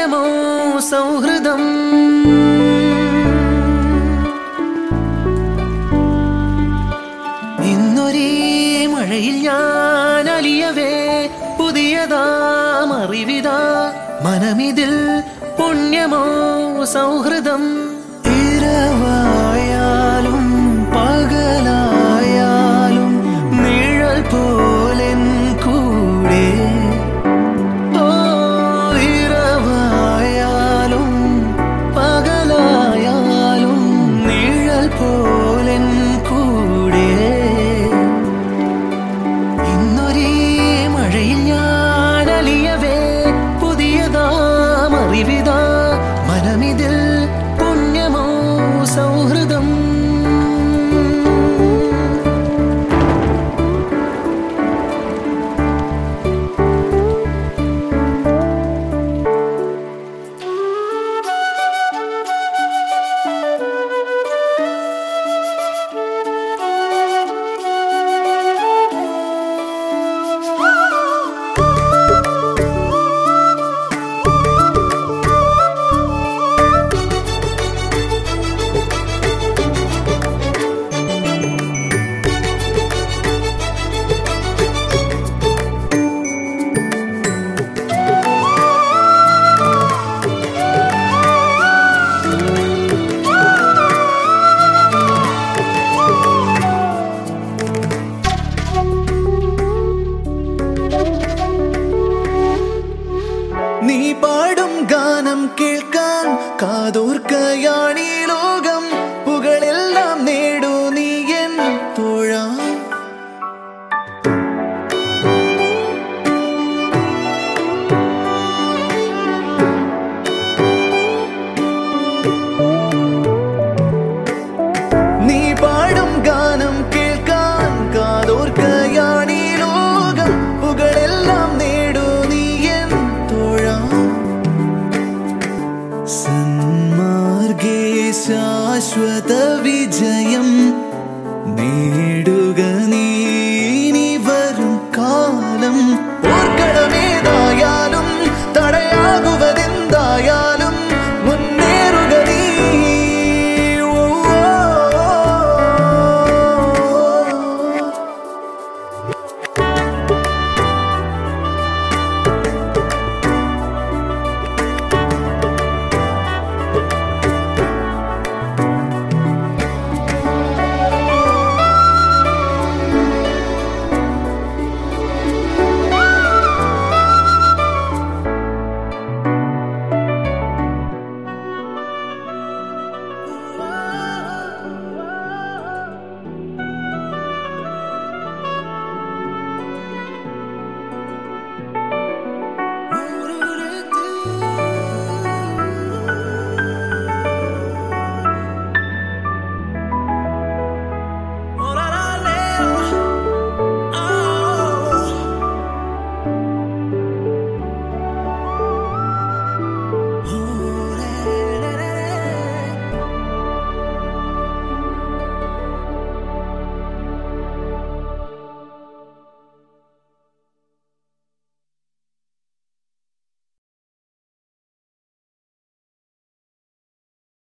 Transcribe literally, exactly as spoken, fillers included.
പുണ്യമോ സൗഹൃദം. ഇന്നൊരേ മഴയിൽ ഞാൻ അലിയവേ പുതിയതാം അറിവിതാ മനമിതിൽ പുണ്യമോ സൗഹൃദം. ഇരവായാലും പകലായാലും നിഴൽ പോലെൻ കൂടെ. ഓ ഇരവായാലും പകലായാലും നിഴൽ പോലെൻ കൂടെ. ഇന്നൊരേ മഴയിൽ ഞാൻ അലിയവേ പുതിയതാം അറിവിതാ മനമിതിൽ പുണ്യമോ സൗഹൃദം. നീ പാടും ഗാനം കേൾക്കാൻ കാതോർക്കയാണീ ലോകം. പുകളെല്ലാം നേടൂ നീ എൻ തോഴ. നീ പാടും ഗാനം കേൾക്കാൻ കാതോർക്കയാണീ ലോകം. പുകളെല്ലാം നേടൂ നീ എൻ തോഴ. സന്മാർഗേ ശാശ്വത വിജയം നീ